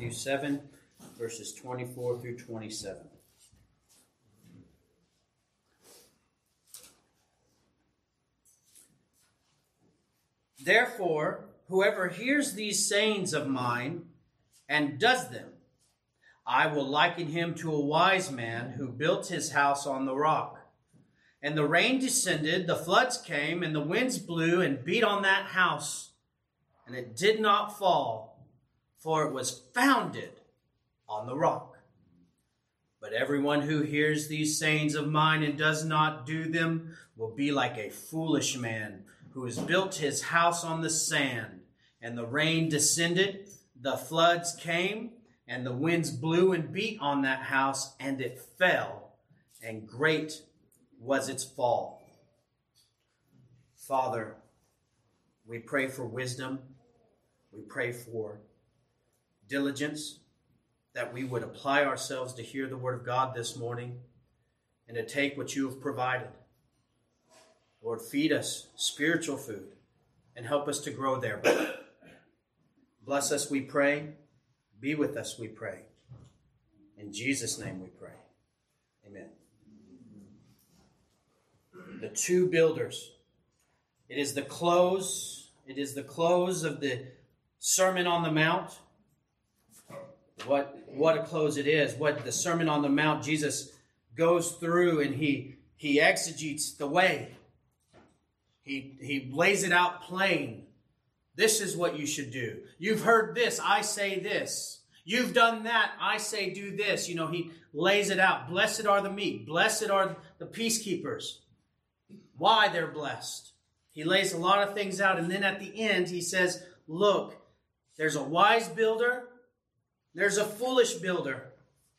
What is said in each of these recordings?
Matthew 7, verses 24 through 27. Therefore, whoever hears these sayings of mine and does them, I will liken him to a wise man who built his house on the rock. And the rain descended, the floods came, and the winds blew and beat on that house. And it did not fall, for it was founded on the rock. But everyone who hears these sayings of mine and does not do them will be like a foolish man who has built his house on the sand. And the rain descended, the floods came, and the winds blew and beat on that house, and it fell, and great was its fall. Father, we pray for wisdom. We pray for diligence, that we would apply ourselves to hear the word of God this morning and to take what you have provided. Lord, feed us spiritual food and help us to grow thereby. Bless us, we pray. Be with us, we pray. In Jesus' name we pray. Amen. The two builders. It is the close of the Sermon on the Mount. What a close it is. What the Sermon on the Mount, Jesus goes through and he exegetes the way. He lays it out plain. This is what you should do. You've heard this, I say this. You've done that, I say do this. He lays it out. Blessed are the meek. Blessed are the peacekeepers. Why they're blessed. He lays a lot of things out. And then at the end, he says, look, there's a wise builder. There's a foolish builder.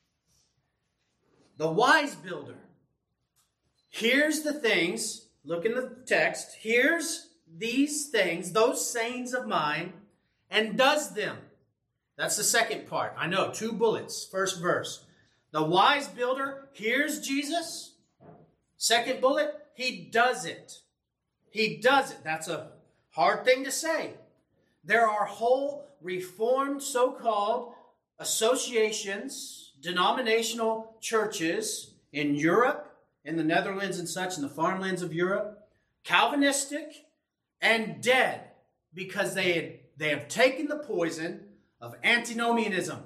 The wise builder hears the things. Look in the text. Hears these things, those sayings of mine, and does them. That's the second part. I know, 2 bullets. First verse. The wise builder hears Jesus. Second bullet, he does it. He does it. That's a hard thing to say. There are whole reformed so-called associations, denominational churches in Europe, in the Netherlands and such, in the farmlands of Europe, Calvinistic and dead because they have taken the poison of antinomianism.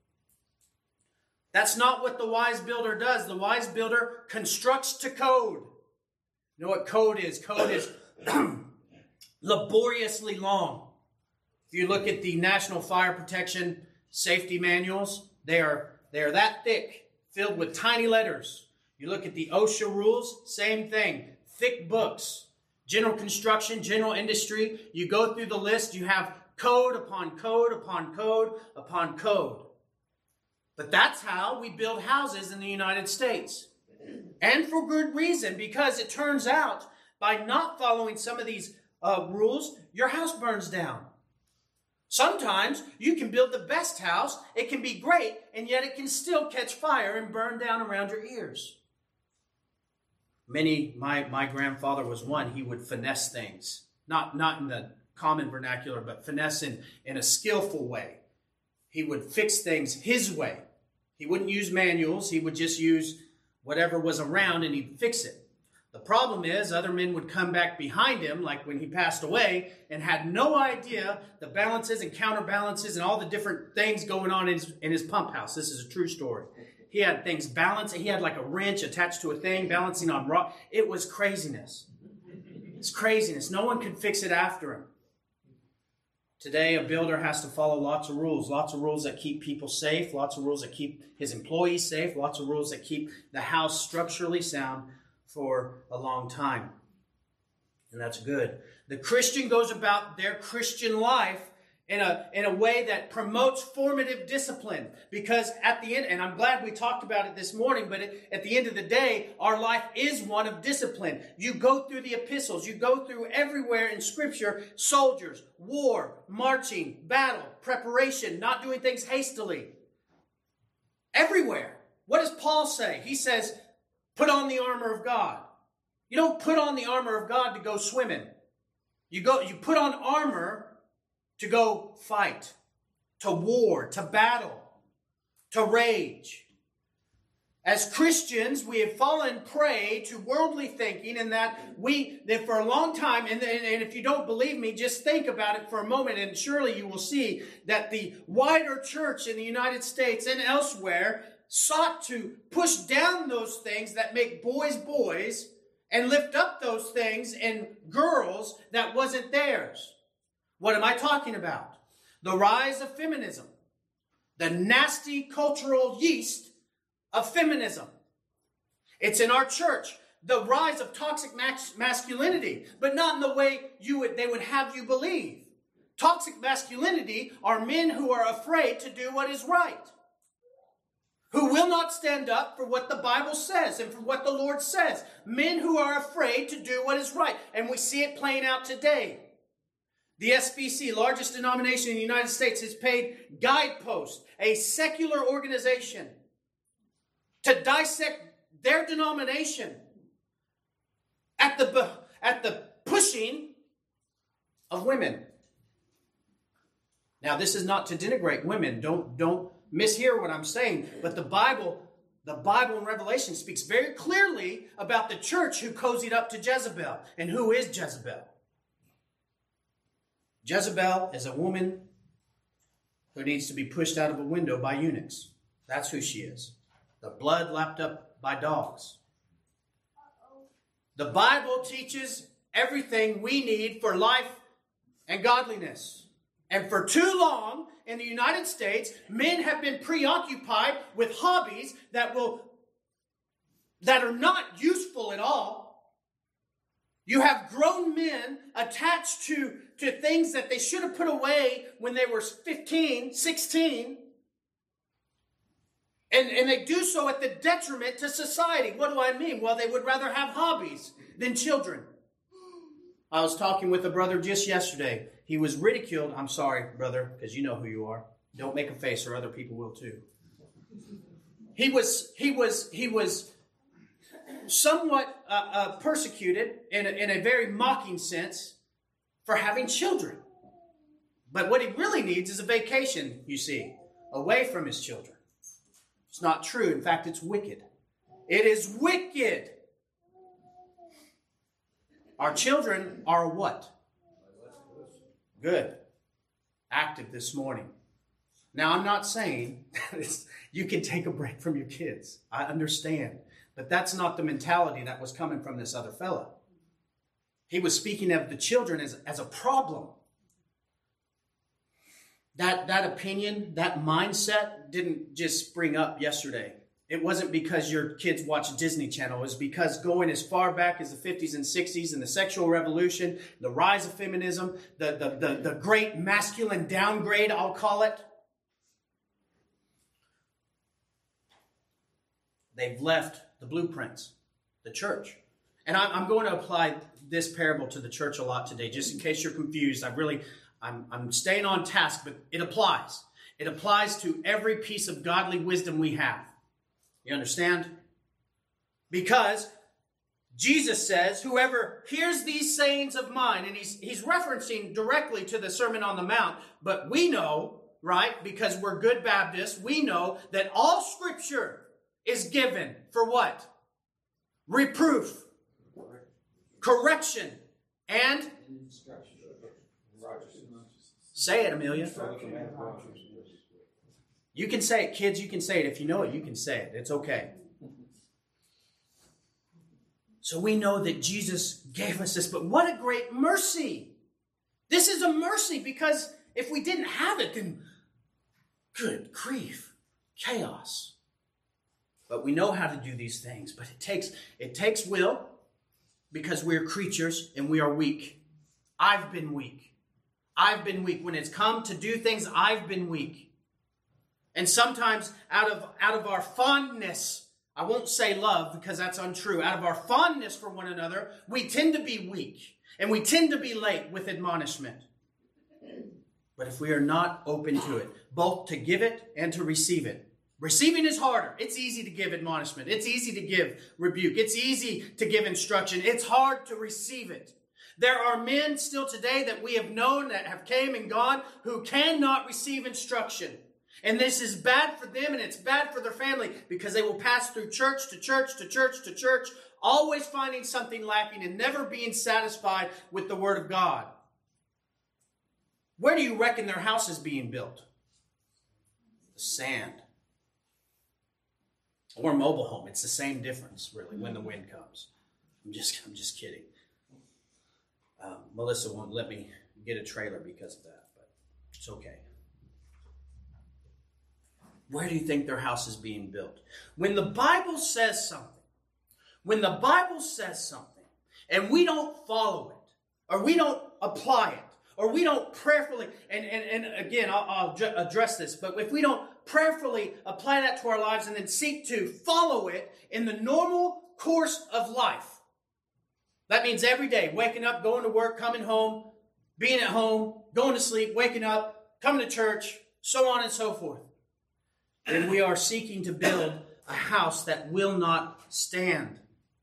That's not what the wise builder does. The wise builder constructs to code. You know what code is? Code is laboriously long. If you look at the National Fire Protection Safety Manuals, they are that thick, filled with tiny letters. You look at the OSHA rules, same thing. Thick books. General construction, general industry. You go through the list, you have code upon code upon code upon code. But that's how we build houses in the United States. And for good reason, because it turns out by not following some of these rules, your house burns down. Sometimes you can build the best house, it can be great, and yet it can still catch fire and burn down around your ears. My grandfather was one, he would finesse things. Not in the common vernacular, but finesse in a skillful way. He would fix things his way. He wouldn't use manuals, he would just use whatever was around and he'd fix it. The problem is other men would come back behind him, like when he passed away, and had no idea the balances and counterbalances and all the different things going on in his pump house. This is a true story. He had things balanced. He had like a wrench attached to a thing balancing on rock. It was craziness. It's craziness. No one could fix it after him. Today, a builder has to follow lots of rules that keep people safe, lots of rules that keep his employees safe, lots of rules that keep the house structurally sound for a long time. And that's good. The Christian goes about their Christian life in a way that promotes formative discipline. Because at the end, and I'm glad we talked about it this morning, but at the end of the day, our life is one of discipline. You go through the epistles, you go through everywhere in Scripture, soldiers, war, marching, battle, preparation, not doing things hastily. Everywhere. What does Paul say? He says, put on the armor of God. You don't put on the armor of God to go swimming. You put on armor to go fight. to war, to battle, to rage. As Christians, we have fallen prey to worldly thinking, and that for a long time, and if you don't believe me, just think about it for a moment, and surely you will see that the wider church in the United States and elsewhere sought to push down those things that make boys boys and lift up those things in girls that wasn't theirs. What am I talking about? The rise of feminism, the nasty cultural yeast of feminism. It's in our church. The rise of toxic masculinity, but not in the way they would have you believe. Toxic masculinity are men who are afraid to do what is right, who will not stand up for what the Bible says and for what the Lord says. Men who are afraid to do what is right. And we see it playing out today. The SBC, largest denomination in the United States, has paid Guidepost, a secular organization, to dissect their denomination at the pushing of women. Now, this is not to denigrate women. Don't mishear what I'm saying. But the Bible in Revelation speaks very clearly about the church who cozied up to Jezebel. And who is Jezebel? Jezebel is a woman who needs to be pushed out of a window by eunuchs. That's who she is. The blood lapped up by dogs. The Bible teaches everything we need for life and godliness. And for too long in the United States, men have been preoccupied with hobbies that are not useful at all. You have grown men attached to things that they should have put away when they were 15, 16. And they do so at the detriment to society. What do I mean? Well, they would rather have hobbies than children. I was talking with a brother just yesterday. He was ridiculed. I'm sorry, brother, because you know who you are. Don't make a face or other people will too. He was somewhat persecuted in a very mocking sense for having children. But what he really needs is a vacation, you see, away from his children. It's not true. In fact, it's wicked. It is wicked. Our children are what? Good. Active this morning. Now, I'm not saying you can take a break from your kids. I understand. But that's not the mentality that was coming from this other fellow. He was speaking of the children as a problem. That opinion, that mindset didn't just spring up yesterday. It wasn't because your kids watch Disney Channel. It was because going as far back as the 50s and 60s and the sexual revolution, the rise of feminism, the great masculine downgrade, I'll call it. They've left the blueprints, the church. And I'm going to apply this parable to the church a lot today, just in case you're confused. I'm staying on task, but it applies. It applies to every piece of godly wisdom we have. You understand? Because Jesus says, whoever hears these sayings of mine, and he's referencing directly to the Sermon on the Mount, but we know, right, because we're good Baptists, we know that all Scripture is given for what? Reproof, correction, and say it, Amelia. You can say it, kids. You can say it. If you know it, you can say it. It's okay. So we know that Jesus gave us this, but what a great mercy. This is a mercy, because if we didn't have it, then good grief, chaos. But we know how to do these things, but it takes will, because we're creatures and we are weak. I've been weak. When it's come to do things, I've been weak. And sometimes out of our fondness, I won't say love because that's untrue. Out of our fondness for one another, we tend to be weak. And we tend to be late with admonishment. But if we are not open to it, both to give it and to receive it. Receiving is harder. It's easy to give admonishment. It's easy to give rebuke. It's easy to give instruction. It's hard to receive it. There are men still today that we have known that have came and gone who cannot receive instruction. And this is bad for them and it's bad for their family because they will pass through church to church to church to church, always finding something lacking and never being satisfied with the Word of God. Where do you reckon their house is being built? The sand. Or mobile home. It's the same difference, really, when the wind comes. I'm just kidding. Melissa won't let me get a trailer because of that, but it's okay. Where do you think their house is being built? When the Bible says something, and we don't follow it, or we don't apply it, or we don't prayerfully, and again, I'll address this, but if we don't prayerfully apply that to our lives and then seek to follow it in the normal course of life, that means every day, waking up, going to work, coming home, being at home, going to sleep, waking up, coming to church, so on and so forth. And we are seeking to build a house that will not stand.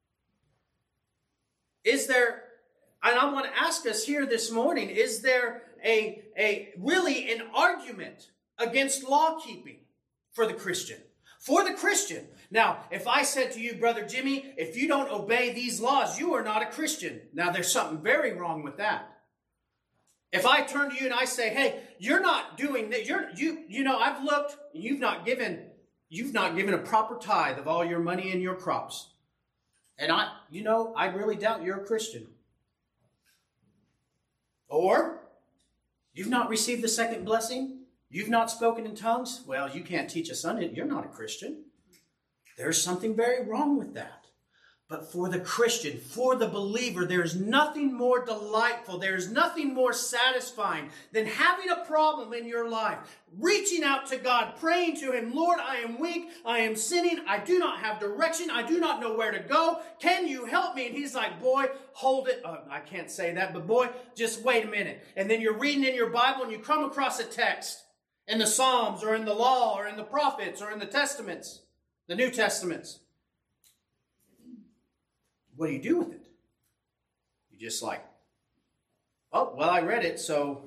Is there, and I want to ask us here this morning, is there really an argument against law keeping for the Christian? For the Christian. Now, if I said to you, Brother Jimmy, if you don't obey these laws, you are not a Christian. Now, there's something very wrong with that. If I turn to you and I say, hey, you're not doing this, I've looked, you've not given a proper tithe of all your money and your crops. And I really doubt you're a Christian. Or, you've not received the second blessing. You've not spoken in tongues? Well, you can't teach a Sunday. You're not a Christian. There's something very wrong with that. But for the Christian, for the believer, there's nothing more delightful, there's nothing more satisfying than having a problem in your life, reaching out to God, praying to Him, Lord, I am weak, I am sinning, I do not have direction, I do not know where to go, can you help me? And He's like, boy, hold it. I can't say that, but boy, just wait a minute. And then you're reading in your Bible and you come across a text in the Psalms or in the law or in the prophets or in the Testaments, the New Testaments. What do you do with it? You just like, oh, well, I read it, so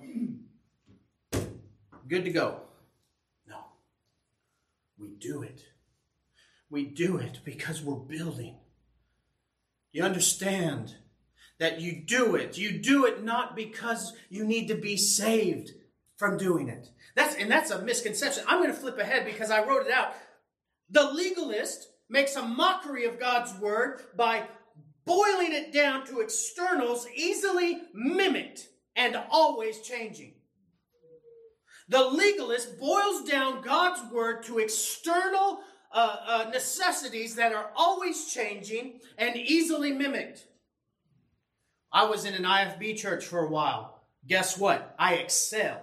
good to go. No. We do it. We do it because we're building. You understand that you do it. You do it not because you need to be saved from doing it. That's a misconception. I'm going to flip ahead because I wrote it out. The legalist makes a mockery of God's word by boiling it down to externals easily mimicked and always changing. The legalist boils down God's word to external necessities that are always changing and easily mimicked. I was in an IFB church for a while. Guess what? I excelled.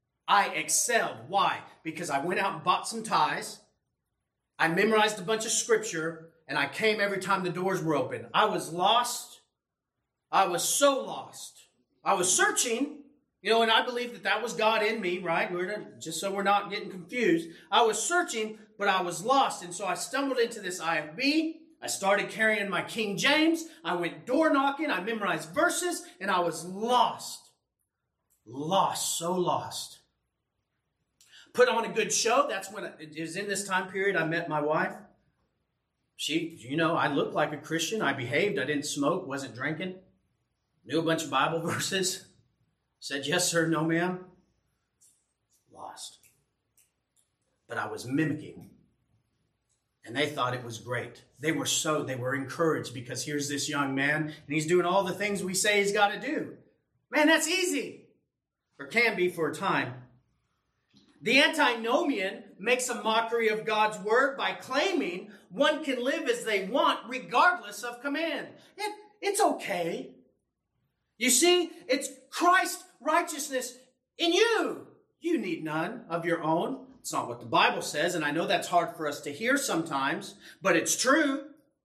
Why? Because I went out and bought some ties. I memorized a bunch of scripture, and I came every time the doors were open. I was lost. I was so lost. I was searching, and I believe that was God in me, right? Just so we're not getting confused. I was searching, but I was lost. And so I stumbled into this IFB. I started carrying my King James. I went door knocking. I memorized verses, and I was lost. So lost. Put on a good show. That's when it was in this time period I met my wife. She, I looked like a Christian. I behaved. I didn't smoke, wasn't drinking. Knew a bunch of Bible verses. Said yes, sir, no, ma'am. Lost. But I was mimicking. And they thought it was great. They were encouraged because here's this young man and he's doing all the things we say he's got to do. Man, that's easy. Or can be for a time. The antinomian makes a mockery of God's word by claiming one can live as they want regardless of command. It's okay. You see, it's Christ's righteousness in you. You need none of your own. It's not what the Bible says, and I know that's hard for us to hear sometimes, but it's true.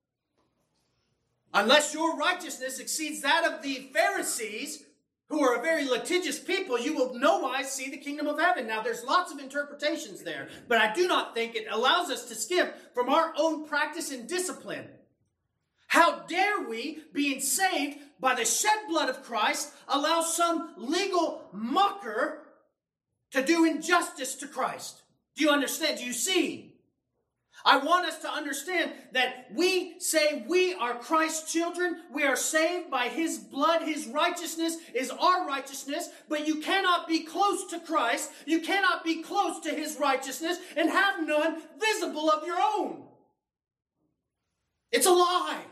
Unless your righteousness exceeds that of the Pharisees, who are a very litigious people, you will nowise see the kingdom of heaven. Now, there's lots of interpretations there, but I do not think it allows us to skip from our own practice and discipline. How dare we, being saved by the shed blood of Christ, allow some legal mocker to do injustice to Christ? Do you understand? Do you see? I want us to understand that we say we are Christ's children. We are saved by His blood. His righteousness is our righteousness. But you cannot be close to Christ. You cannot be close to His righteousness and have none visible of your own. It's a lie.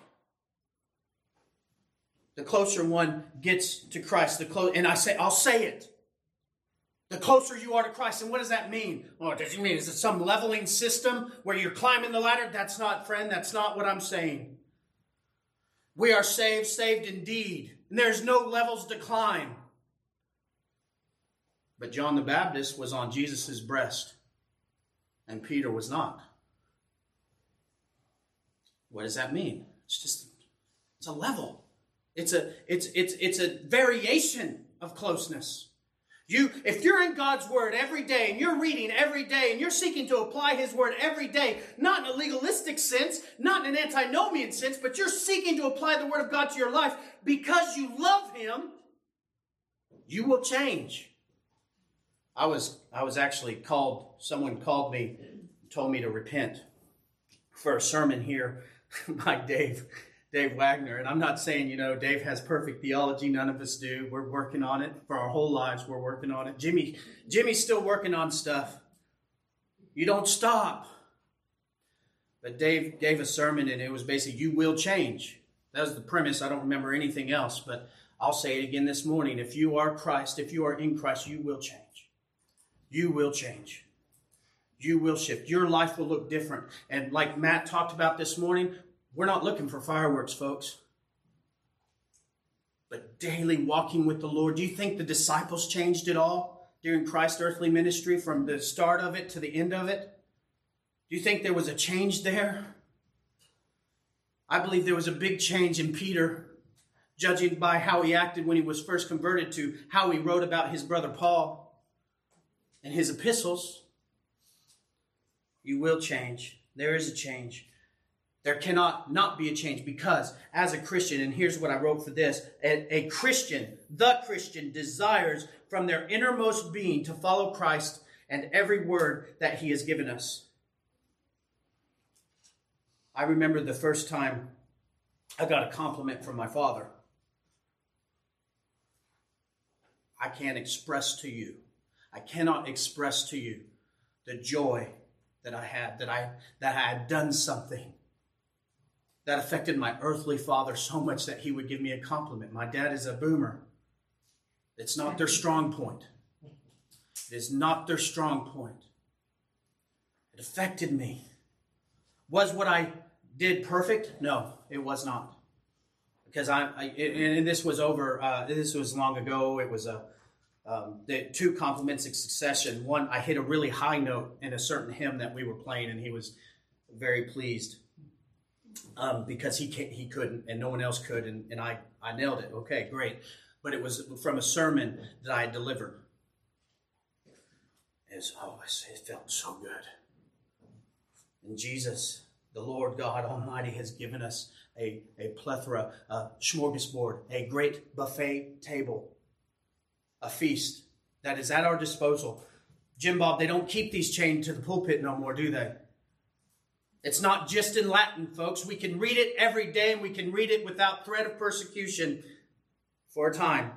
The closer one gets to Christ, I'll say it. The closer you are to Christ. And what does that mean? Oh, does it mean, is it some leveling system where you're climbing the ladder? That's not, friend, that's not what I'm saying. We are saved indeed. And there's no levels to climb. But John the Baptist was on Jesus' breast. And Peter was not. What does that mean? It's a level. It's a variation of closeness. If you're in God's Word every day, and you're reading every day, and you're seeking to apply His Word every day, not in a legalistic sense, not in an antinomian sense, but you're seeking to apply the Word of God to your life because you love Him, you will change. I was actually called, someone called me, told me to repent for a sermon here by Dave Wagner. And I'm not saying, Dave has perfect theology. None of us do. We're working on it. For our whole lives, we're working on it. Jimmy's still working on stuff. You don't stop. But Dave gave a sermon, and it was basically, you will change. That was the premise. I don't remember anything else, but I'll say it again this morning. If you are Christ, if you are in Christ, you will change. You will change. You will shift. Your life will look different. And like Matt talked about this morning, we're not looking for fireworks, folks. But daily walking with the Lord. Do you think the disciples changed it all during Christ's earthly ministry from the start of it to the end of it? Do you think there was a change there? I believe there was a big change in Peter, judging by how he acted when he was first converted to how he wrote about his brother Paul and his epistles. You will change. There is a change. There cannot not be a change because as a Christian, and here's what I wrote for this, the Christian desires from their innermost being to follow Christ and every word that He has given us. I remember the first time I got a compliment from my father. I cannot express to you the joy that I had, that I had done something that affected my earthly father so much that he would give me a compliment. My dad is a boomer. It's not their strong point. It is not their strong point. It affected me. Was what I did perfect? No, it was not. Because and this was this was long ago. It was the 2 compliments in succession. One, I hit a really high note in a certain hymn that we were playing, and he was very pleased. Because he couldn't and no one else could, and I nailed it. Okay, great. But it was from a sermon that I had delivered. It felt so good. And Jesus, the Lord God Almighty, has given us a plethora, a smorgasbord, a great buffet table, a feast that is at our disposal. Jim Bob, they don't keep these chained to the pulpit no more, do they? It's not just in Latin, folks. We can read it every day, and we can read it without threat of persecution for a time.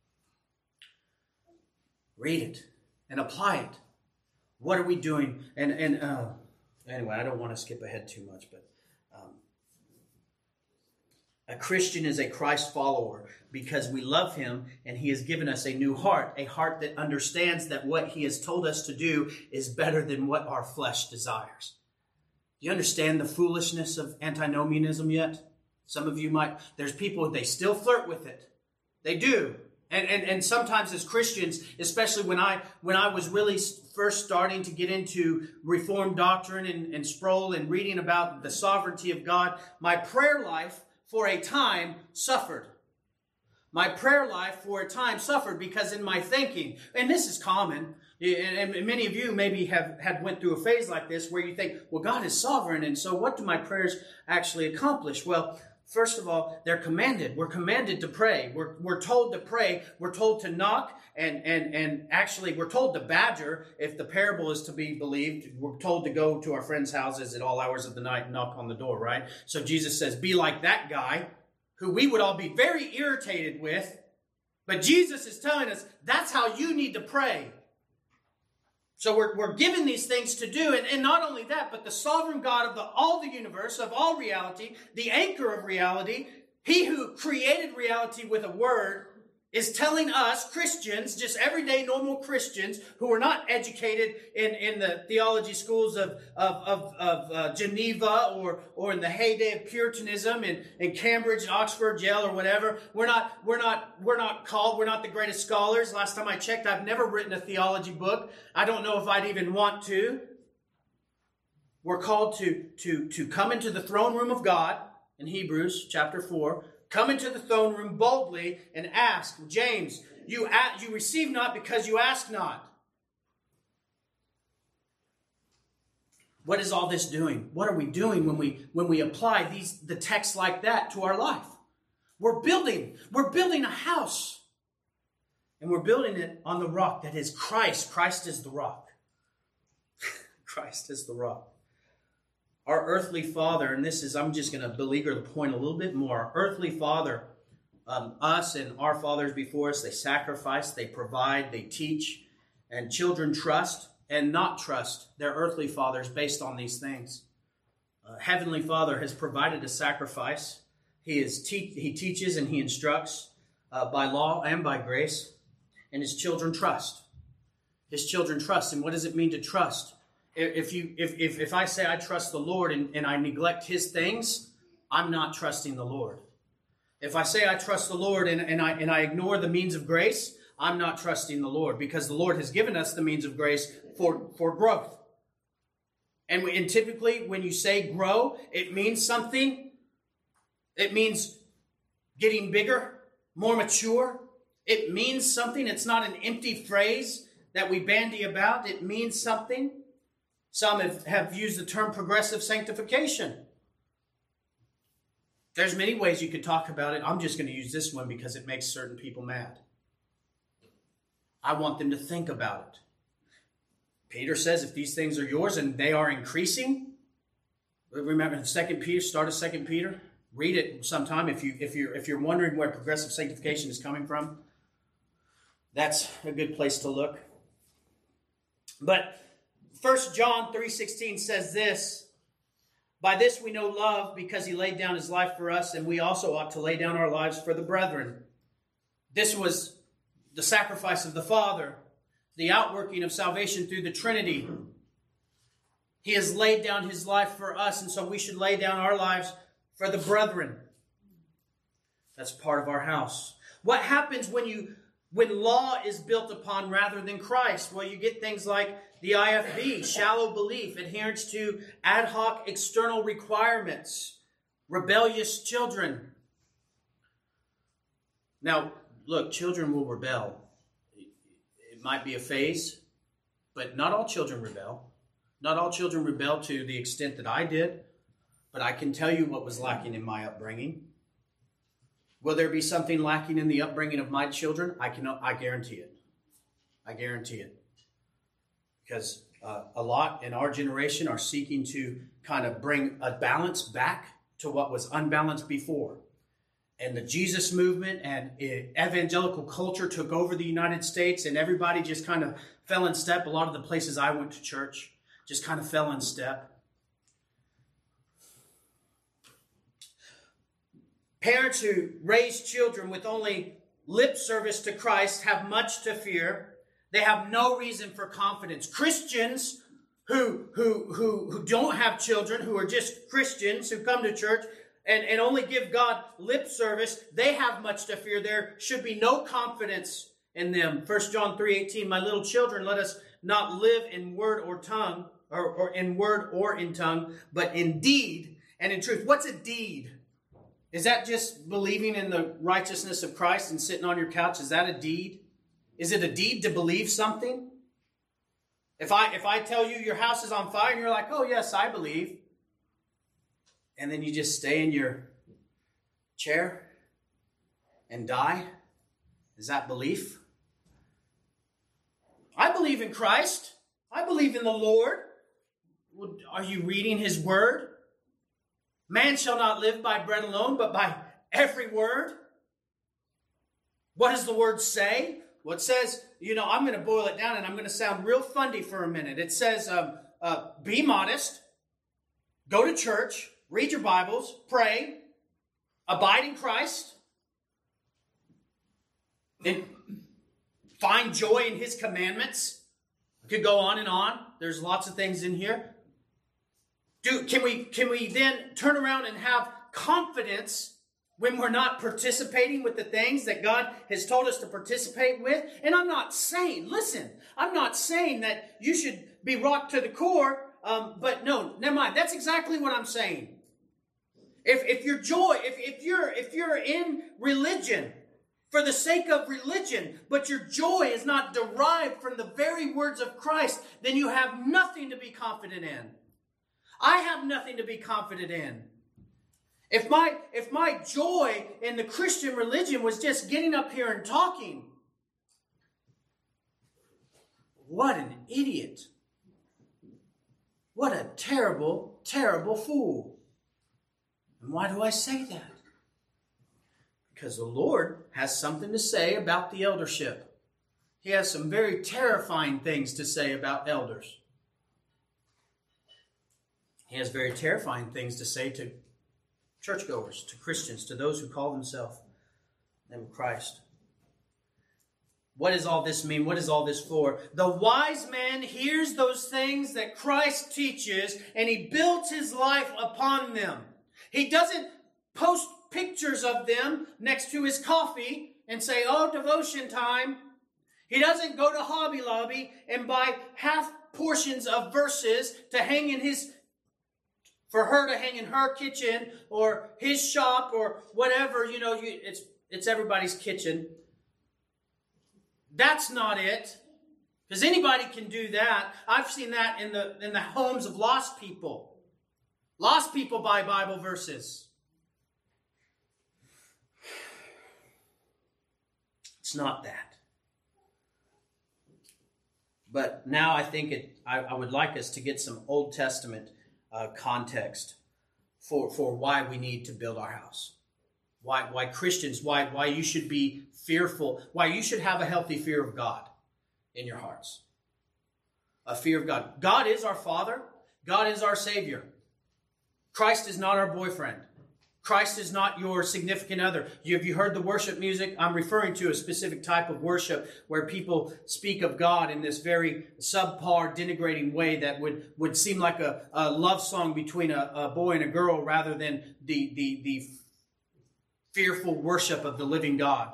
Read it and apply it. What are we doing? And anyway, I don't want to skip ahead too much, but a Christian is a Christ follower because we love Him, and He has given us a new heart, a heart that understands that what He has told us to do is better than what our flesh desires. Do you understand the foolishness of antinomianism yet? Some of you might. There's people, they still flirt with it. They do. And sometimes as Christians, especially when I was really first starting to get into Reformed doctrine and Sproul and reading about the sovereignty of God, my prayer life for a time suffered. My prayer life for a time suffered because in my thinking, and this is common, and many of you maybe had went through a phase like this where you think, well, God is sovereign, and so what do my prayers actually accomplish? Well, First of all, they're commanded. We're commanded to pray. We're told to pray. We're told to knock. And actually, we're told to badger. If the parable is to be believed, we're told to go to our friends' houses at all hours of the night and knock on the door, right? So Jesus says, be like that guy who we would all be very irritated with. But Jesus is telling us that's how you need to pray. So we're given these things to do. And not only that, but the sovereign God of all the universe, of all reality, the anchor of reality, he who created reality with a word, is telling us Christians, just everyday normal Christians who are not educated in the theology schools of Geneva or in the heyday of Puritanism in Cambridge and Oxford, Yale or whatever. We're not the greatest scholars. Last time I checked, I've never written a theology book. I don't know if I'd even want to. We're called to come into the throne room of God in Hebrews chapter 4. Come into the throne room boldly and ask. James, you receive not because you ask not. What is all this doing? What are we doing when we apply the text like that to our life? We're building a house. And we're building it on the rock that is Christ. Christ is the rock. Christ is the rock. Our earthly father, and I'm just going to beleaguer the point a little bit more. Our earthly father, us and our fathers before us, they sacrifice, they provide, they teach, and children trust and not trust their earthly fathers based on these things. Heavenly Father has provided a sacrifice. He teaches and he instructs by law and by grace, and his children trust. His children trust. And what does it mean to trust? If I say I trust the Lord and I neglect his things, I'm not trusting the Lord. If I say I trust the Lord and I ignore the means of grace, I'm not trusting the Lord, because the Lord has given us the means of grace for growth. And typically when you say grow, it means something. It means getting bigger, more mature. It means something. It's not an empty phrase that we bandy about. It means something. Some have used the term progressive sanctification. There's many ways you could talk about it. I'm just going to use this one because it makes certain people mad. I want them to think about it. Peter says if these things are yours and they are increasing, remember 2 Peter, start of 2 Peter, read it sometime if you're wondering where progressive sanctification is coming from. That's a good place to look. But 1 John 3:16 says this, by this we know love, because he laid down his life for us, and we also ought to lay down our lives for the brethren. This was the sacrifice of the Father, the outworking of salvation through the Trinity. He has laid down his life for us, and so we should lay down our lives for the brethren. That's part of our house. What happens when law is built upon rather than Christ? Well, you get things like the IFB, shallow belief, adherence to ad hoc external requirements, rebellious children. Now, look, children will rebel. It might be a phase, but not all children rebel. Not all children rebel to the extent that I did, but I can tell you what was lacking in my upbringing. Will there be something lacking in the upbringing of my children? I guarantee it. I guarantee it. Because a lot in our generation are seeking to kind of bring a balance back to what was unbalanced before. And the Jesus movement and evangelical culture took over the United States, and everybody just kind of fell in step. A lot of the places I went to church just kind of fell in step. Parents who raise children with only lip service to Christ have much to fear. They have no reason for confidence. Christians who don't have children, who are just Christians who come to church and only give God lip service, they have much to fear. There should be no confidence in them. 1 John 3:18, my little children, let us not live in word or tongue, or in word or in tongue, but in deed and in truth. What's a deed? Is that just believing in the righteousness of Christ and sitting on your couch? Is that a deed? Is it a deed to believe something? If I tell you your house is on fire and you're like, oh yes, I believe. And then you just stay in your chair and die? Is that belief? I believe in Christ. I believe in the Lord. Are you reading His Word? Man shall not live by bread alone, but by every word. What does the Word say? Well, it says, I'm going to boil it down and I'm going to sound real fundy for a minute. It says, be modest, go to church, read your Bibles, pray, abide in Christ, and find joy in His commandments. I could go on and on. There's lots of things in here. Can we then turn around and have confidence when we're not participating with the things that God has told us to participate with? And I'm not saying that you should be rocked to the core, but no, never mind. That's exactly what I'm saying. If your joy, if you're in religion for the sake of religion, but your joy is not derived from the very words of Christ, then you have nothing to be confident in. I have nothing to be confident in. If my joy in the Christian religion was just getting up here and talking, what an idiot. What a terrible, terrible fool. And why do I say that? Because the Lord has something to say about the eldership. He has some very terrifying things to say about elders. He has very terrifying things to say to churchgoers, to Christians, to those who call themselves in Christ. What does all this mean? What is all this for? The wise man hears those things that Christ teaches, and he builds his life upon them. He doesn't post pictures of them next to his coffee and say, oh, devotion time. He doesn't go to Hobby Lobby and buy half portions of verses to hang in for her to hang in her kitchen or his shop or whatever. It's everybody's kitchen. That's not it. Because anybody can do that. I've seen that in the homes of lost people. Lost people buy Bible verses. It's not that. But now I think I would like us to get some Old Testament context for why we need to build our house. Why Christians, why you should be fearful, why you should have a healthy fear of God in your hearts. A fear of God. God is our Father. God is our Savior. Christ is not our boyfriend. Christ is not your significant other. Have you heard the worship music? I'm referring to a specific type of worship where people speak of God in this very subpar, denigrating way that would seem like a love song between a boy and a girl rather than the fearful worship of the living God.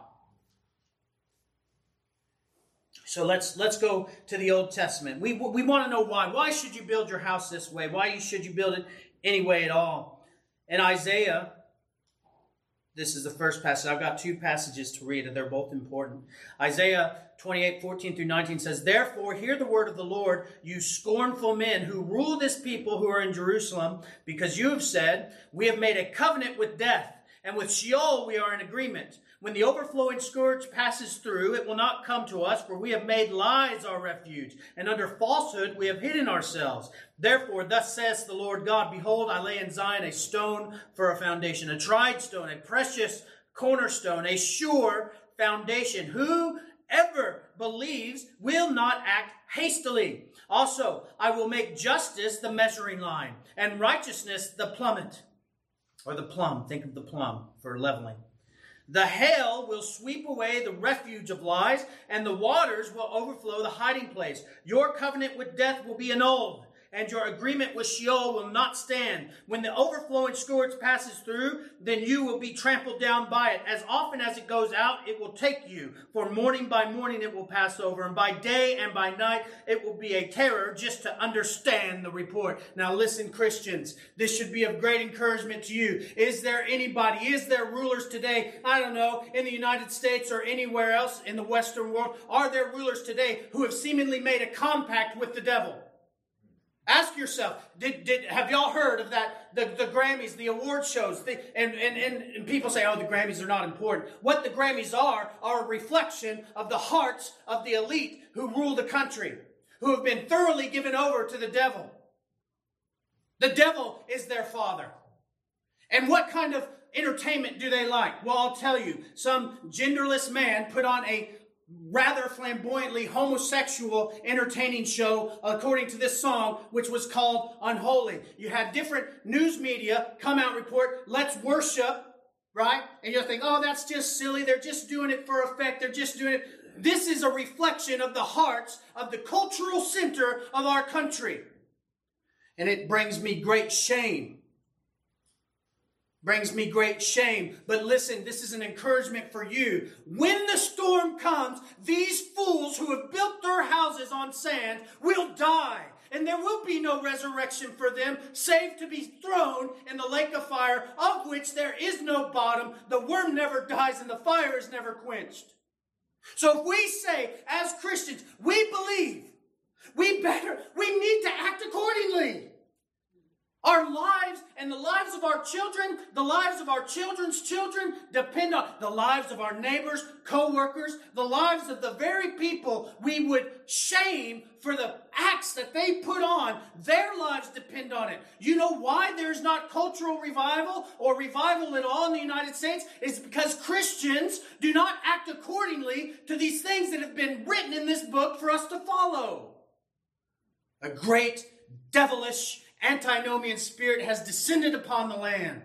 So let's go to the Old Testament. We want to know why. Why should you build your house this way? Why should you build it any way at all? In Isaiah, this is the first passage. I've got two passages to read, and they're both important. Isaiah 28:14-19 says, "Therefore hear the word of the Lord, you scornful men who rule this people who are in Jerusalem, because you have said, we have made a covenant with death, and with Sheol we are in agreement. When the overflowing scourge passes through, it will not come to us, for we have made lies our refuge, and under falsehood we have hidden ourselves. Therefore, thus says the Lord God, behold, I lay in Zion a stone for a foundation, a tried stone, a precious cornerstone, a sure foundation. Whoever believes will not act hastily. Also, I will make justice the measuring line, and righteousness the plummet." Or the plumb. Think of the plumb for leveling. "The hail will sweep away the refuge of lies, and the waters will overflow the hiding place. Your covenant with death will be annulled, and your agreement with Sheol will not stand. When the overflowing scourge passes through, then you will be trampled down by it. As often as it goes out, it will take you. For morning by morning it will pass over, and by day and by night it will be a terror just to understand the report." Now listen, Christians, this should be of great encouragement to you. Is there rulers today, I don't know, in the United States or anywhere else in the Western world, are there rulers today who have seemingly made a compact with the devil? Ask yourself, have y'all heard of that, the Grammys, the award shows, and people say, oh, the Grammys are not important. What the Grammys are a reflection of the hearts of the elite who rule the country, who have been thoroughly given over to the devil. The devil is their father. And what kind of entertainment do they like? Well, I'll tell you, some genderless man put on a rather flamboyantly homosexual entertaining show according to this song, which was called Unholy. You had different news media come out and report, let's worship, right? And you'll think, oh, that's just silly. They're just doing it for effect. They're just doing it. This is a reflection of the hearts of the cultural center of our country. And it brings me great shame. Brings me great shame. But listen, this is an encouragement for you. When the storm comes, these fools who have built their houses on sand will die. And there will be no resurrection for them, save to be thrown in the lake of fire, of which there is no bottom. The worm never dies and the fire is never quenched. So if we say, as Christians, we believe, we need to act accordingly. Our lives and the lives of our children, the lives of our children's children depend on the lives of our neighbors, co-workers, the lives of the very people we would shame for the acts that they put on. Their lives depend on it. You know why there's not cultural revival or revival at all in the United States? It's because Christians do not act accordingly to these things that have been written in this book for us to follow. A great devilish antinomian spirit has descended upon the land.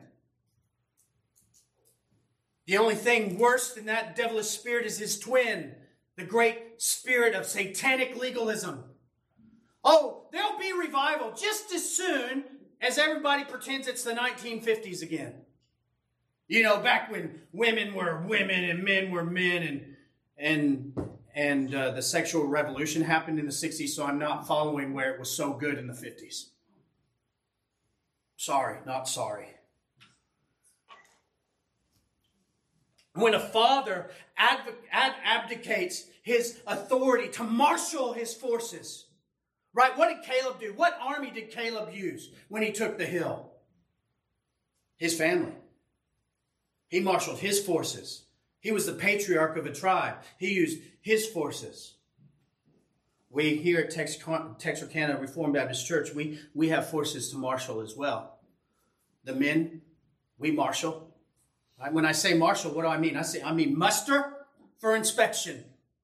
The only thing worse than that devilish spirit is his twin, the great spirit of satanic legalism. Oh, there'll be revival just as soon as everybody pretends it's the 1950s again. You know, back when women were women and men were men, and the sexual revolution happened in the 60s, so I'm not following where it was so good in the 50s. Sorry, not sorry. When a father abdicates his authority to marshal his forces, right? What did Caleb do? What army did Caleb use when he took the hill? His family. He marshaled his forces. He was the patriarch of a tribe. He used his forces. We here at Texarkana Reformed Baptist Church, we have forces to marshal as well. The men, we marshal. Right? When I say marshal, what do I mean? I mean muster for inspection.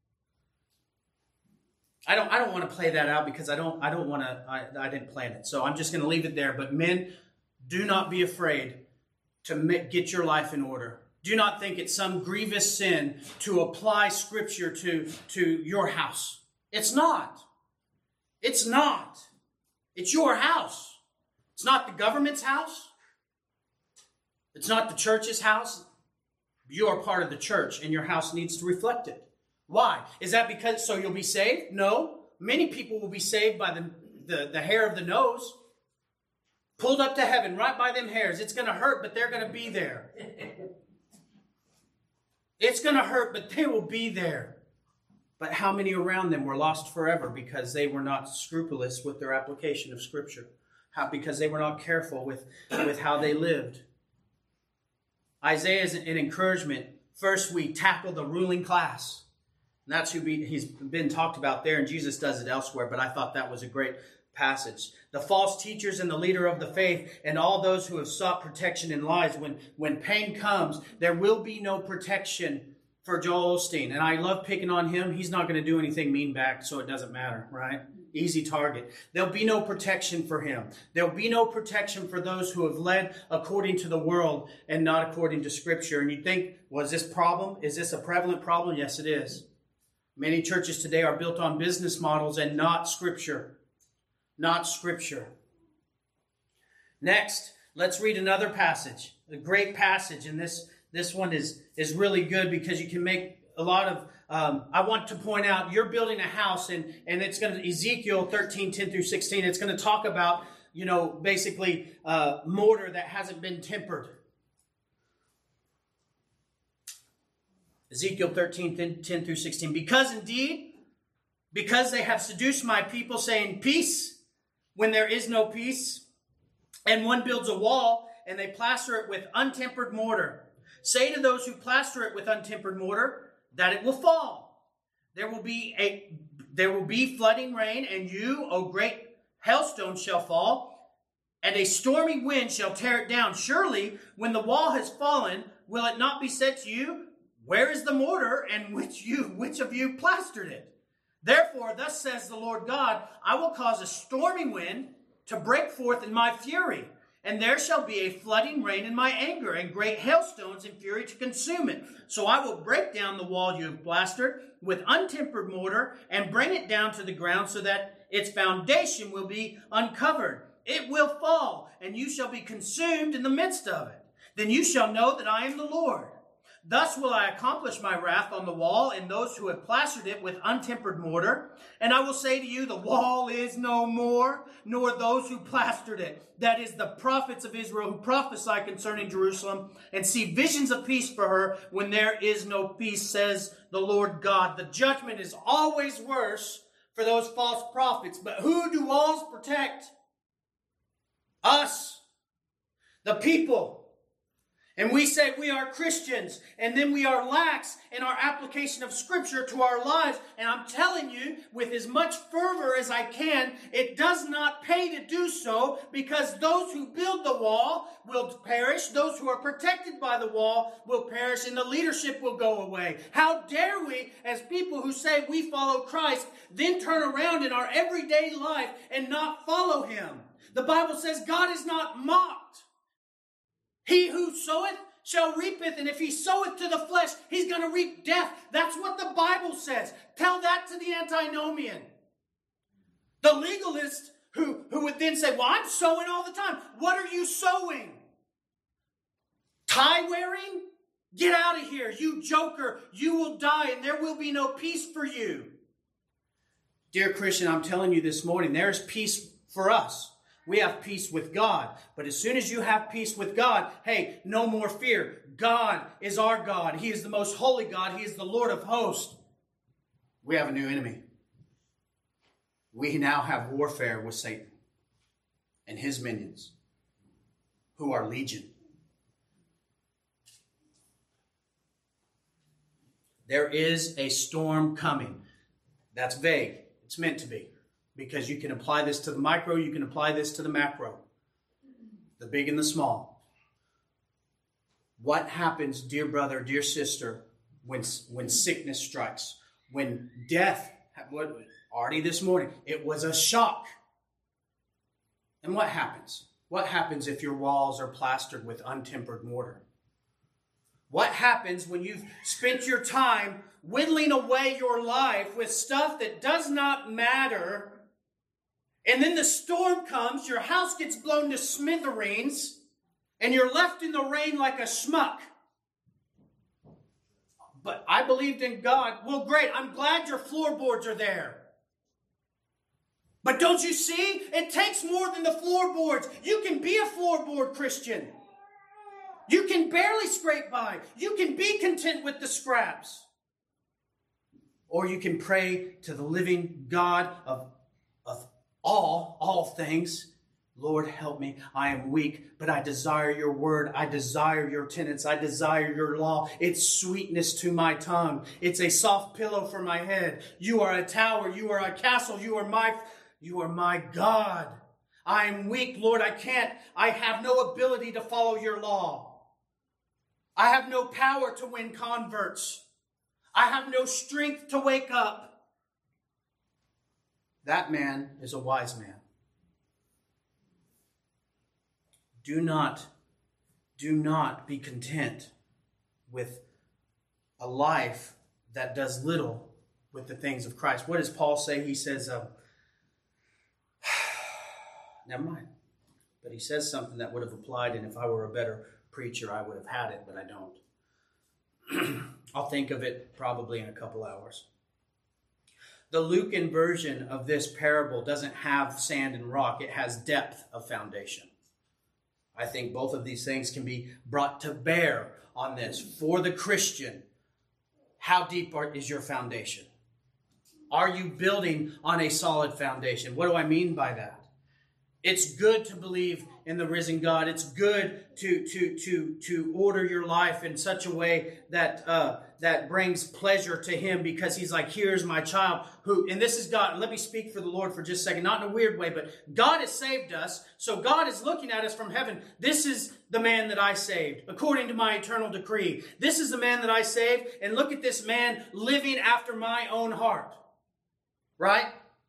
I don't want to play that out because I didn't plan it. So I'm just going to leave it there. But men, do not be afraid to get your life in order. Do not think it's some grievous sin to apply Scripture to your house. It's not. It's not. It's your house. It's not the government's house. It's not the church's house. You are part of the church, and your house needs to reflect it. Why? Is that because so you'll be saved? No. Many people will be saved by the hair of the nose. Pulled up to heaven right by them hairs. It's going to hurt, but they're going to be there. It's going to hurt, but they will be there. But how many around them were lost forever because they were not scrupulous with their application of Scripture? Because they were not careful with how they lived. Isaiah is an encouragement. First, we tackle the ruling class. And that's who he's been talked about there, and Jesus does it elsewhere, but I thought that was a great passage. The false teachers and the leader of the faith and all those who have sought protection in lies. When pain comes, there will be no protection for Joel Osteen. And I love picking on him. He's not going to do anything mean back, so it doesn't matter, right? Easy target. There'll be no protection for him. There'll be no protection for those who have led according to the world and not according to Scripture. And you think, is this a prevalent problem? Yes, it is. Many churches today are built on business models and not Scripture. Not Scripture. Next, let's read another passage. A great passage, and this one is really good because you can make a lot of. I want to point out you're building a house, and it's going to Ezekiel 13:10 through 16. It's going to talk about basically mortar that hasn't been tempered. Ezekiel 13:10 through 16. Because they have seduced my people, saying peace, when there is no peace, and one builds a wall, and they plaster it with untempered mortar. Say to those who plaster it with untempered mortar that it will fall. There will be flooding rain, and you, O great hailstones, shall fall, and a stormy wind shall tear it down. Surely, when the wall has fallen, will it not be said to you, where is the mortar, and which of you plastered it? Therefore, thus says the Lord God, I will cause a stormy wind to break forth in my fury, and there shall be a flooding rain in my anger, and great hailstones in fury to consume it. So I will break down the wall you have plastered with untempered mortar, and bring it down to the ground, so that its foundation will be uncovered. It will fall, and you shall be consumed in the midst of it. Then you shall know that I am the Lord. Thus will I accomplish my wrath on the wall and those who have plastered it with untempered mortar. And I will say to you, the wall is no more, nor those who plastered it. That is, the prophets of Israel who prophesy concerning Jerusalem and see visions of peace for her when there is no peace, says the Lord God. The judgment is always worse for those false prophets. But who do walls protect? Us, the people. And we say we are Christians, and then we are lax in our application of Scripture to our lives. And I'm telling you, with as much fervor as I can, it does not pay to do so, because those who build the wall will perish. Those who are protected by the wall will perish, and the leadership will go away. How dare we, as people who say we follow Christ, then turn around in our everyday life and not follow Him? The Bible says God is not mocked. He who soweth shall reapeth, and if he soweth to the flesh, he's going to reap death. That's what the Bible says. Tell that to the antinomian. The legalist who would then say, well, I'm sowing all the time. What are you sowing? Tie wearing? Get out of here, you joker. You will die, and there will be no peace for you. Dear Christian, I'm telling you this morning, there's peace for us. We have peace with God. But as soon as you have peace with God, hey, no more fear. God is our God. He is the most holy God. He is the Lord of hosts. We have a new enemy. We now have warfare with Satan and his minions, who are legion. There is a storm coming. That's vague. It's meant to be. Because you can apply this to the micro, you can apply this to the macro. The big and the small. What happens, dear brother, dear sister, when sickness strikes? When death, already this morning, it was a shock. And what happens? What happens if your walls are plastered with untempered mortar? What happens when you've spent your time whittling away your life with stuff that does not matter? And then the storm comes, your house gets blown to smithereens, and you're left in the rain like a schmuck. But I believed in God. Well, great, I'm glad your floorboards are there. But don't you see? It takes more than the floorboards. You can be a floorboard Christian. You can barely scrape by. You can be content with the scraps. Or you can pray to the living God of all things. Lord, help me. I am weak, but I desire your word. I desire your tenets. I desire your law. It's sweetness to my tongue. It's a soft pillow for my head. You are a tower. You are a castle. You are my God. I am weak, Lord. I have no ability to follow your law. I have no power to win converts. I have no strength to wake up. That man is a wise man. Do not be content with a life that does little with the things of Christ. What does Paul say? He says, never mind. But he says something that would have applied, and if I were a better preacher, I would have had it, but I don't. I'll think of it probably in a couple hours. The Lucan version of this parable doesn't have sand and rock. It has depth of foundation. I think both of these things can be brought to bear on this. For the Christian, how deep is your foundation? Are you building on a solid foundation? What do I mean by that? It's good to believe in the risen God. It's good to order your life in such a way that that brings pleasure to Him, because He's like, here's my child who, and this is God. Let me speak for the Lord for just a second, not in a weird way, but God has saved us. So God is looking at us from heaven. This is the man that I saved, according to my eternal decree. This is the man that I saved, and look at this man living after my own heart. Right?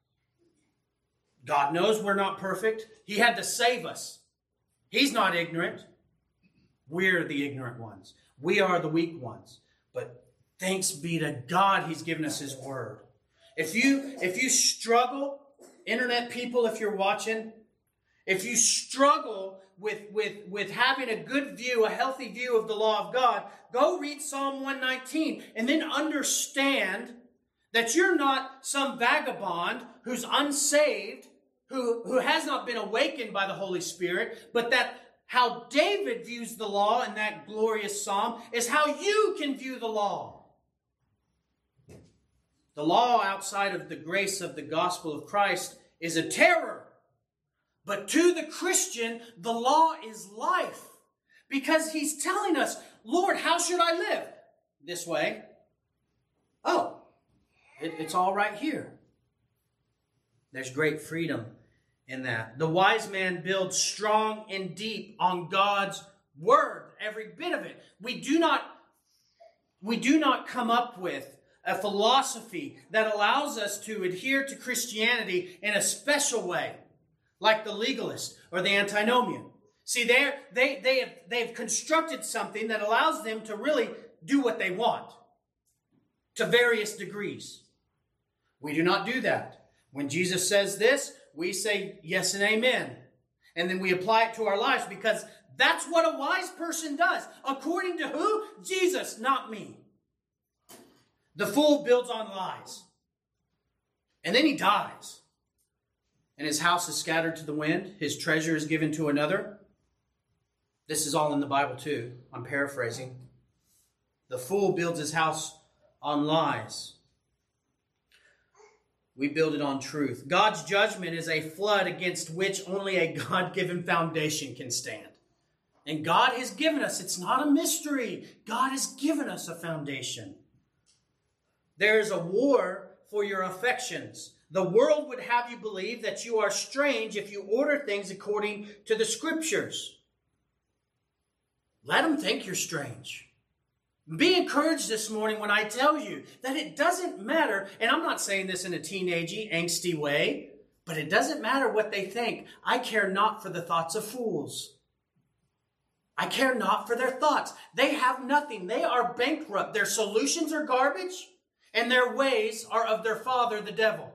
God knows we're not perfect. He had to save us. He's not ignorant. We're the ignorant ones. We are the weak ones. But thanks be to God, He's given us His Word. If you struggle, internet people, if you're watching, if you struggle with having a good view, a healthy view of the law of God, go read Psalm 119 and then understand that you're not some vagabond who's unsaved, who has not been awakened by the Holy Spirit, but that how David views the law in that glorious psalm is how you can view the law. The law outside of the grace of the gospel of Christ is a terror. But to the Christian, the law is life. Because He's telling us, Lord, how should I live? This way. Oh, it's all right here. There's great freedom in that. The wise man builds strong and deep on God's Word, every bit of it. We do not come up with a philosophy that allows us to adhere to Christianity in a special way, like the legalist or the antinomian. See, they've constructed something that allows them to really do what they want to various degrees. We do not do that. When Jesus says this, we say yes and amen. And then we apply it to our lives, because that's what a wise person does. According to who? Jesus, not me. The fool builds on lies. And then he dies. And his house is scattered to the wind. His treasure is given to another. This is all in the Bible too. I'm paraphrasing. The fool builds his house on lies. We build it on truth. God's judgment is a flood against which only a God-given foundation can stand. And God has given us, it's not a mystery, God has given us a foundation. There is a war for your affections. The world would have you believe that you are strange if you order things according to the Scriptures. Let them think you're strange. Be encouraged this morning when I tell you that it doesn't matter, and I'm not saying this in a teenagey, angsty way, but it doesn't matter what they think. I care not for the thoughts of fools. I care not for their thoughts. They have nothing. They are bankrupt. Their solutions are garbage, and their ways are of their father, the devil.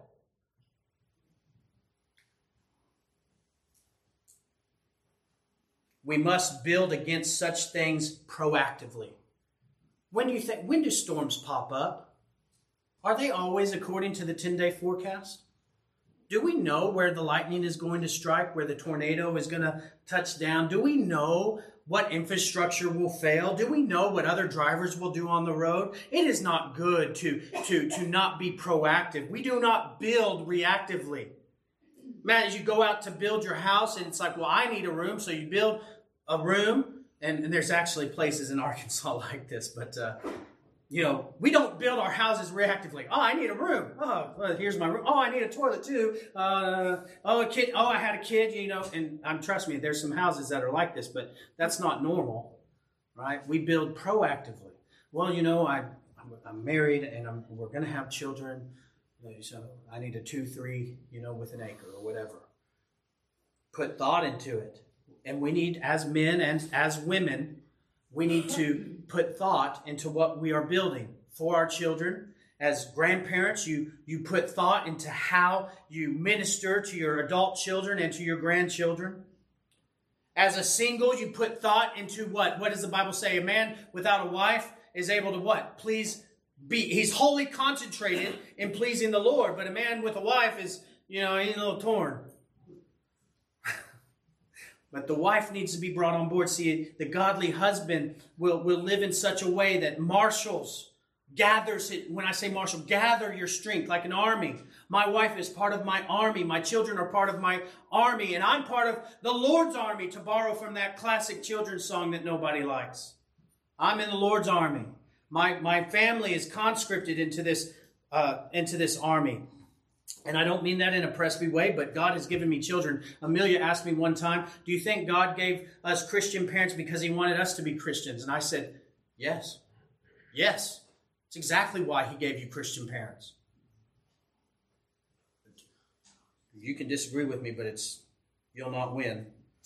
We must build against such things proactively. When do storms pop up? Are they always according to the 10-day forecast? Do we know where the lightning is going to strike, where the tornado is going to touch down? Do we know what infrastructure will fail? Do we know what other drivers will do on the road? It is not good to not be proactive. We do not build reactively. Man, as you go out to build your house, and it's like, well, I need a room, so you build a room. And there's actually places in Arkansas like this, but, we don't build our houses reactively. Oh, I need a room. Oh, well, here's my room. Oh, I need a toilet too. A kid. Oh, I had a kid, and trust me, there's some houses that are like this, but that's not normal, right? We build proactively. Well, I'm married and we're going to have children, so I need a 2-3, with an acre or whatever. Put thought into it. And we need, as men and as women, we need to put thought into what we are building for our children. As grandparents, you put thought into how you minister to your adult children and to your grandchildren. As a single, you put thought into what? What does the Bible say? A man without a wife is able to what? He's wholly concentrated in pleasing the Lord. But a man with a wife is, he's a little torn. But the wife needs to be brought on board. See, the godly husband will live in such a way that marshals gathers it. When I say marshal, gather your strength like an army. My wife is part of my army. My children are part of my army. And I'm part of the Lord's army, to borrow from that classic children's song that nobody likes. I'm in the Lord's army. My family is conscripted into this army. And I don't mean that in a Presby way, but God has given me children. Amelia asked me one time, do you think God gave us Christian parents because he wanted us to be Christians? And I said, yes. Yes. It's exactly why he gave you Christian parents. You can disagree with me, but you'll not win.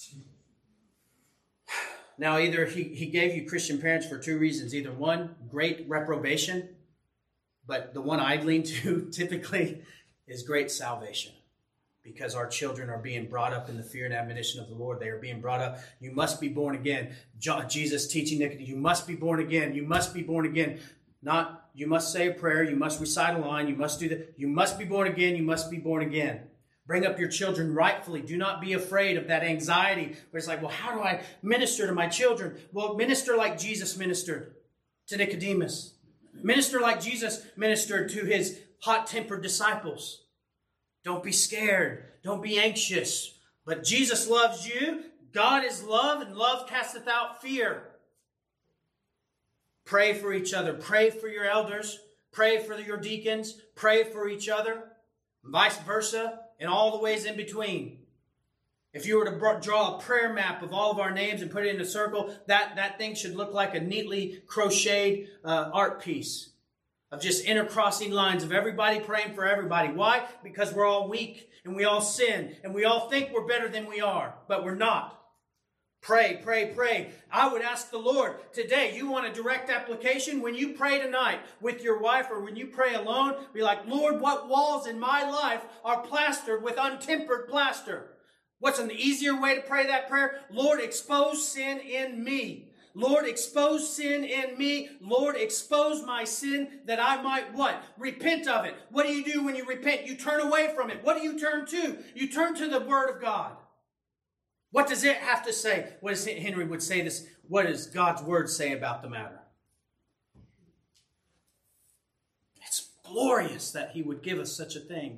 Now, either he gave you Christian parents for two reasons. Either one, great reprobation, but the one I lean to typically is great salvation, because our children are being brought up in the fear and admonition of the Lord. They are being brought up. You must be born again. Jesus teaching Nicodemus, you must be born again. You must be born again. Not, you must say a prayer. You must recite a line. You must do that. You must be born again. You must be born again. Bring up your children rightfully. Do not be afraid of that anxiety where it's like, well, how do I minister to my children? Well, minister like Jesus ministered to Nicodemus. Minister like Jesus ministered to his hot-tempered disciples. Don't be scared. Don't be anxious. But Jesus loves you. God is love, and love casteth out fear. Pray for each other. Pray for your elders. Pray for your deacons. Pray for each other. Vice versa, and all the ways in between. If you were to draw a prayer map of all of our names and put it in a circle, that thing should look like a neatly crocheted art piece of just intercrossing lines of everybody praying for everybody. Why? Because we're all weak and we all sin and we all think we're better than we are, but we're not. Pray, pray, pray. I would ask the Lord today, you want a direct application? When you pray tonight with your wife or when you pray alone, be like, Lord, what walls in my life are plastered with untempered plaster? What's an easier way to pray that prayer? Lord, expose sin in me. Lord, expose sin in me. Lord, expose my sin that I might what? Repent of it. What do you do when you repent? You turn away from it. What do you turn to? You turn to the Word of God. What does it have to say? What does Henry would say this? What does God's Word say about the matter? It's glorious that He would give us such a thing.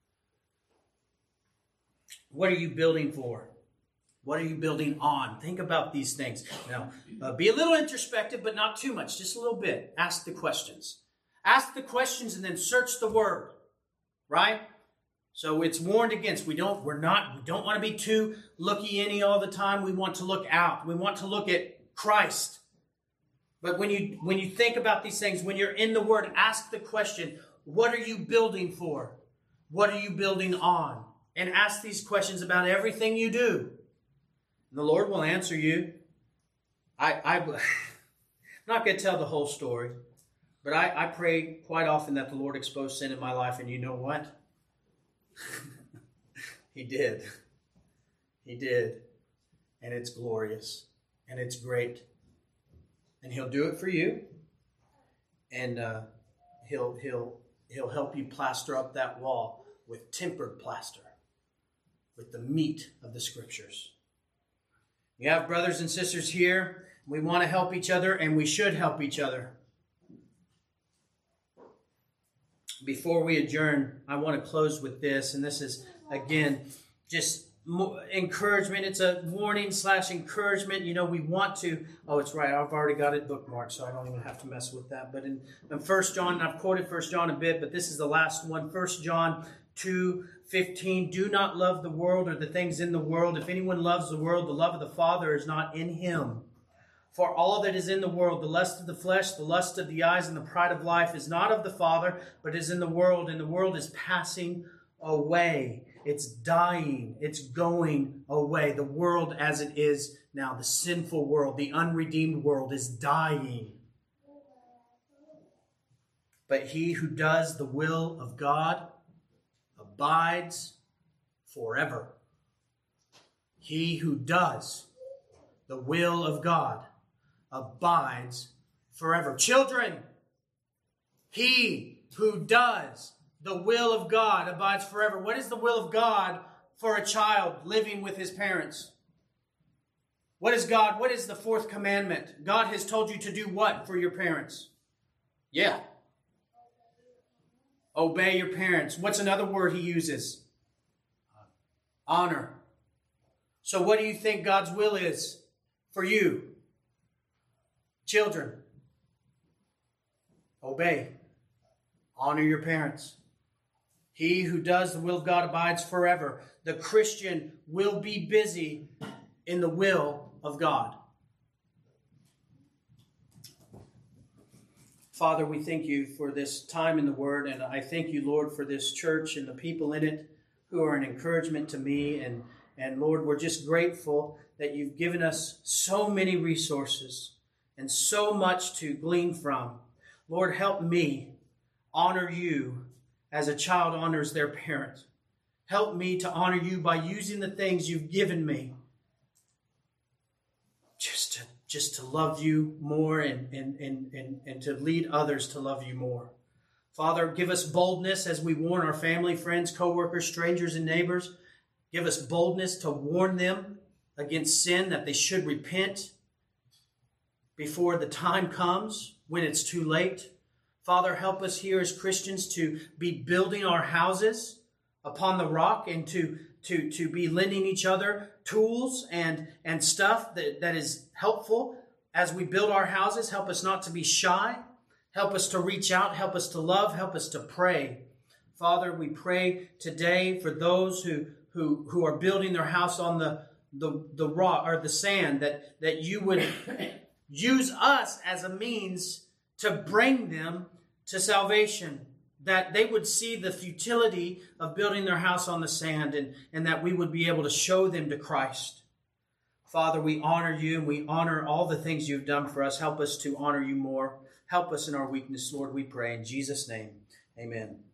What are you building for? What are you building on? Think about these things. Now, be a little introspective, but not too much. Just a little bit. Ask the questions. Ask the questions and then search the Word. Right? So it's warned against. We don't want to be too looky-inny all the time. We want to look out. We want to look at Christ. But when you think about these things, when you're in the Word, ask the question, what are you building for? What are you building on? And ask these questions about everything you do. And the Lord will answer you. I'm not going to tell the whole story, but I pray quite often that the Lord expose sin in my life, and you know what? He did. He did. And it's glorious. And it's great. And He'll do it for you. And He'll help you plaster up that wall with tempered plaster, with the meat of the Scriptures. You have brothers and sisters here. We want to help each other, and we should help each other. Before we adjourn, I want to close with this, and this is, again, just encouragement. It's a warning / encouragement. You know, we want to, it's right, I've already got it bookmarked, so I don't even have to mess with that. But in 1 John, I've quoted 1 John a bit, but this is the last one, 1 John 2:15. Do not love the world or the things in the world. If anyone loves the world, the love of the Father is not in him. For all that is in the world, the lust of the flesh, the lust of the eyes, and the pride of life is not of the Father, but is in the world. And the world is passing away. It's dying. It's going away. The world as it is now, the sinful world, the unredeemed world is dying. But he who does the will of God abides forever. He who does the will of God abides forever. Children, he who does the will of God abides forever. What is the will of God for a child living with his parents? What is God? What is the fourth commandment? God has told you to do what for your parents? Yeah. Obey your parents. What's another word he uses? Honor. So what do you think God's will is for you? Children, obey. Honor your parents. He who does the will of God abides forever. The Christian will be busy in the will of God. Father, we thank you for this time in the Word, and I thank you, Lord, for this church and the people in it who are an encouragement to me. And Lord, we're just grateful that you've given us so many resources and so much to glean from. Lord, help me honor you as a child honors their parent. Help me to honor you by using the things you've given me just to love you more and to lead others to love you more. Father, give us boldness as we warn our family, friends, co-workers, strangers, and neighbors. Give us boldness to warn them against sin, that they should repent before the time comes when it's too late. Father, help us here as Christians to be building our houses upon the rock and to be lending each other tools and stuff that is helpful as we build our houses. Help us not to be shy. Help us to reach out. Help us to love. Help us to pray. Father, we pray today for those who are building their house on the rock or the sand, that you would use us as a means to bring them to salvation, that they would see the futility of building their house on the sand, and that we would be able to show them to Christ. Father, we honor you and we honor all the things you've done for us. Help us to honor you more. Help us in our weakness, Lord, we pray in Jesus' name. Amen.